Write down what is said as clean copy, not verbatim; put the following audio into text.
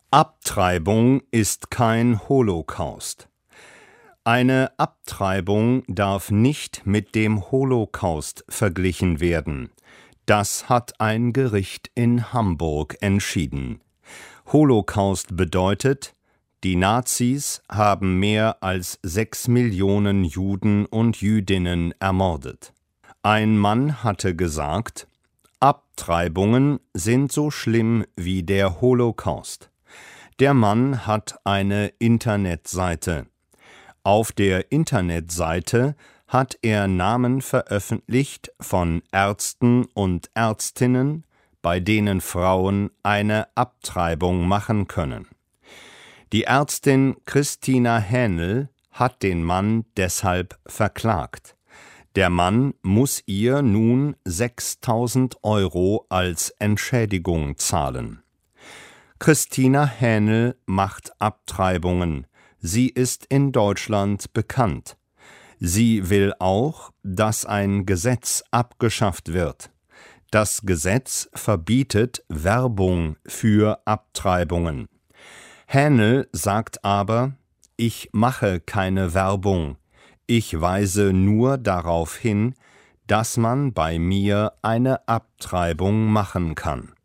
Abtreibung ist kein Holocaust. Eine Abtreibung darf nicht mit dem Holocaust verglichen werden. Das hat ein Gericht in Hamburg entschieden. Holocaust bedeutet, die Nazis haben mehr als 6 Millionen Juden und Jüdinnen ermordet. Ein Mann hatte gesagt, Abtreibungen sind so schlimm wie der Holocaust. Der Mann hat eine Internetseite. Auf der Internetseite hat er Namen veröffentlicht von Ärzten und Ärztinnen, bei denen Frauen eine Abtreibung machen können. Die Ärztin Christina Hähnel hat den Mann deshalb verklagt. Der Mann muss ihr nun 6.000 € als Entschädigung zahlen. Christina Hähnel macht Abtreibungen. Sie ist in Deutschland bekannt. Sie will auch, dass ein Gesetz abgeschafft wird. Das Gesetz verbietet Werbung für Abtreibungen. Hähnel sagt aber, ich mache keine Werbung. Ich weise nur darauf hin, dass man bei mir eine Abtreibung machen kann.